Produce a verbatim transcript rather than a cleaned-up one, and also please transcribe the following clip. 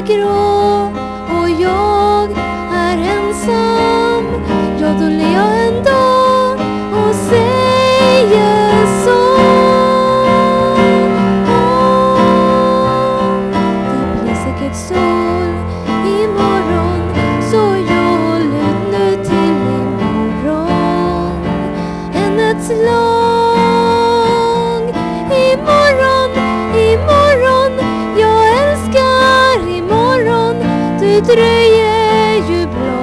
grå och jag är ensam, ja då ler jag en dag och säger så. Det blir säkert sol imorgon, så jag håll ut nu till imorgon. En nattlång imorgon, imorgon, jag älskar imorgon. Du dröjer ju blå